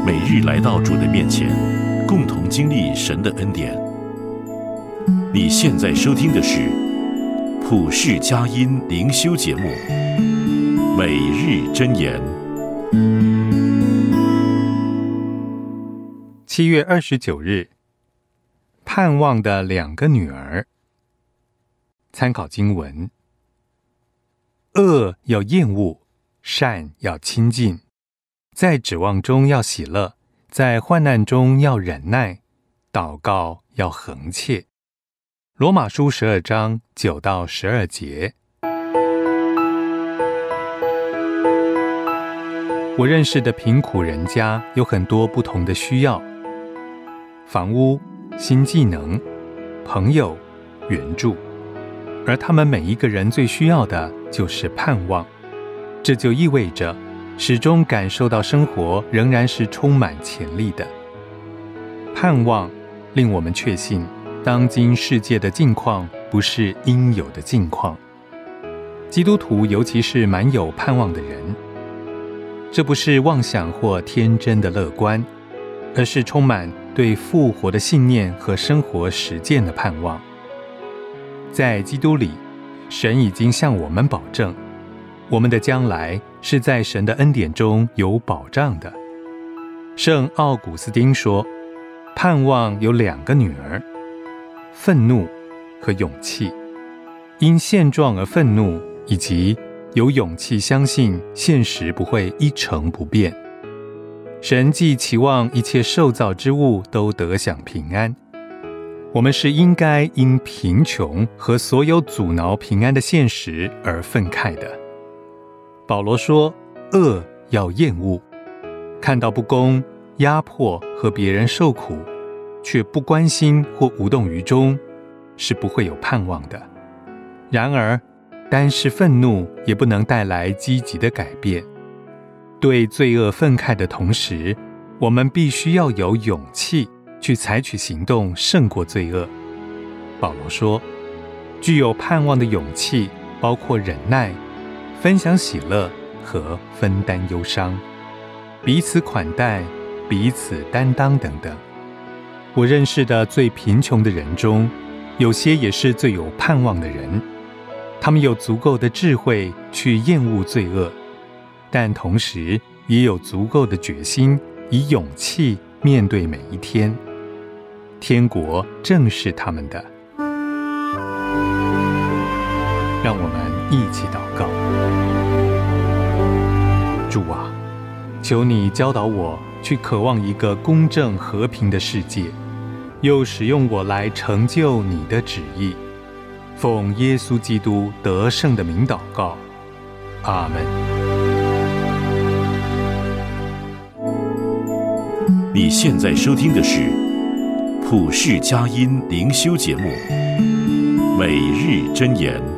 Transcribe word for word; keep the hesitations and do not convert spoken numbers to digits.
每日来到主的面前，共同经历神的恩典。你现在收听的是普世佳音灵修节目《每日箴言》。 七月二十九日，盼望的两个女儿。参考经文：恶要厌恶，善要亲近，在指望中要喜乐，在患难中要忍耐，祷告要恒切。罗马书十二章九到十二节。我认识的贫苦人家有很多不同的需要：房屋、新技能、朋友、援助，而他们每一个人最需要的就是盼望。这就意味着始终感受到生活仍然是充满潜力的。盼望令我们确信当今世界的境况不是应有的境况。基督徒尤其是满有盼望的人，这不是妄想或天真的乐观，而是充满对复活的信念和生活实践的盼望。在基督里，神已经向我们保证，我们的将来是在神的恩典中有保障的。圣奥古斯丁说，盼望有两个女儿，愤怒和勇气。因现状而愤怒，以及有勇气相信现实不会一成不变。神既期望一切受造之物都得享平安，我们是应该因贫穷和所有阻挠平安的现实而愤慨的。保罗说，恶要厌恶，看到不公、压迫和别人受苦，却不关心或无动于衷，是不会有盼望的。然而，单是愤怒也不能带来积极的改变。对罪恶愤慨的同时，我们必须要有勇气去采取行动胜过罪恶。保罗说，具有盼望的勇气包括忍耐、分享喜乐和分担忧伤，彼此款待、彼此担当等等。我认识的最贫穷的人中，有些也是最有盼望的人。他们有足够的智慧去厌恶罪恶，但同时也有足够的决心，以勇气面对每一天。天国正是他们的。让我们一起祷告。主啊，求你教导我去渴望一个公正和平的世界，又使用我来成就你的旨意。奉耶稣基督得胜的名祷告，阿们。 你现在收听的是普世佳音灵修节目《每日箴言》。